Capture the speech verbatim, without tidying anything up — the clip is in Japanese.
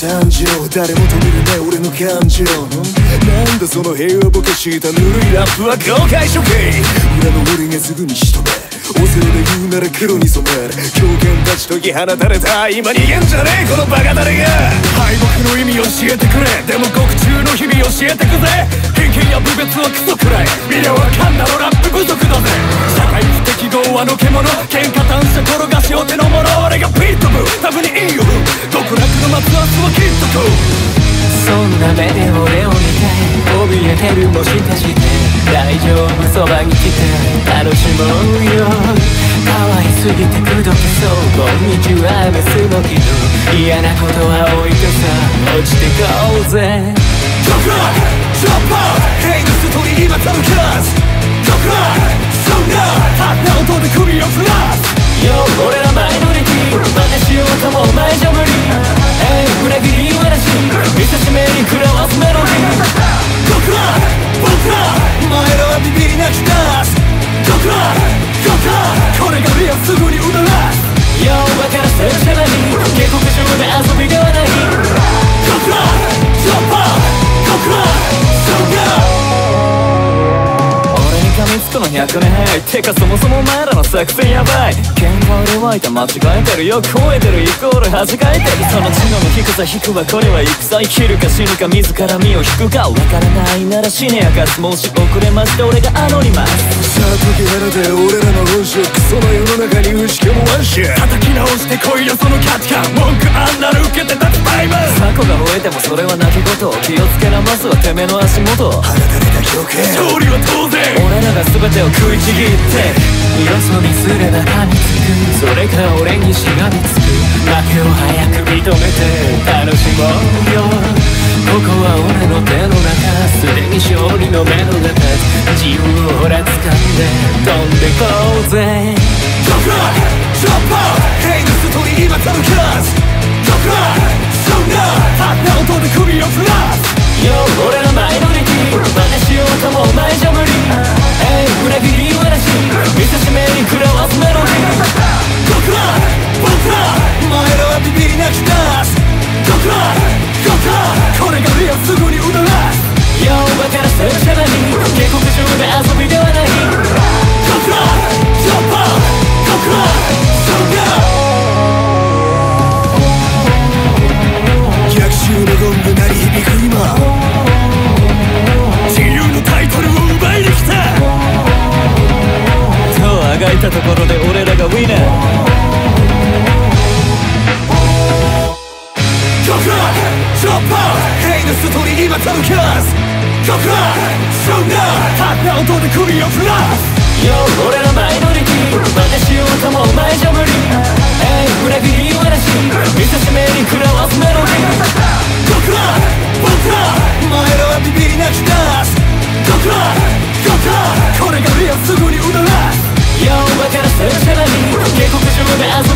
惨状、誰も止めるね俺の感情。なんだその平和ぼかしたぬるいラップは公開処刑。裏の俺がすぐに仕留め、オセロで言うなら黒に染める狂犬たち解き放たれた今逃げんじゃねえこのバカ誰が。敗北の意味教えてくれ、でも獄中の日々教えてくぜ。偏見や部別はクソくらい、見りゃわかんなのラップ不足だぜ。社会不適合はの獣、喧嘩単車転がしお手のもの。俺がピットブタフにいいよ極楽の松明は切っとこう。 そんな目で俺を見て怯えてるもしかして大丈夫そばに来て楽しもうよ。可愛すぎてくどけそうこんにちはメスの木の嫌なことは置いてさ落ちてこうぜ。 極楽ジャンパーヘイのストーリー今頼むカス極楽そんなタッナ音で首を振らすよ俺らマイノリティ真似しようともお前じゃ無理。えい裏切り話見せしめに食らわすメロディー。 極楽僕らお前らはビビりなき出す極楽極楽これがリアすぐにうならすよ分からせるじゃない下克上で遊びではない。 極楽ジャンパー極楽そんな噛みつくのひゃくねんてかそもそもお前らの作戦やばい。喧嘩で湧いた間違えてるよ超えてるイコール恥かいてる。その知能の低さ引くわこれは戦。生きるか死ぬか自ら身を引くかわからないなら死ねやかす。もし遅れまして俺がアノニマス。 さあ解き放て俺らの本性クソの世の中に打ち込むワンシャ叩き直してこいよその価値観文句あんなる受けて立つタイム。 雑魚が吠えてもそれは泣き言気をつけなまずはてめえの足元放たれた狂犬勝利は当然俺らが全てを食いちぎってよそ見すれば噛みつくそれから俺にしがみつく負けを早く認めて楽しもうよ。ここは俺の手の中すでに勝利の目の中自由をほら掴んで飛んでこうぜ。 極楽ジャンパーヘイのストーリー今頼むカス極楽そんなタッナ音で首を振らすよ俺らマイノリティ真似しようともお前じゃ無理。えい裏切り話見せしめに食らわすメロディー。 極楽僕らお前らはビビりなき出す極楽極楽これがリアすぐにうならすよ分からせるじゃない下克上で遊びではない。 極楽ジャンパー極楽そんな逆襲のゴング鳴り響く今自由のタイトルを奪いに来たとあがいたところで俺らがウィナー。 極楽ジャンパーヘイのストーリー今頼むカス極楽そんなタッナ音で首を振らすよ俺らマイノリティ真似しようともお前じゃ無理。えい裏切り話見せしめに食らわすメロディー。 極楽僕らお前らはビビりなき出す極楽極楽これがリアすぐにうならすよ分からせるじゃない下克上で遊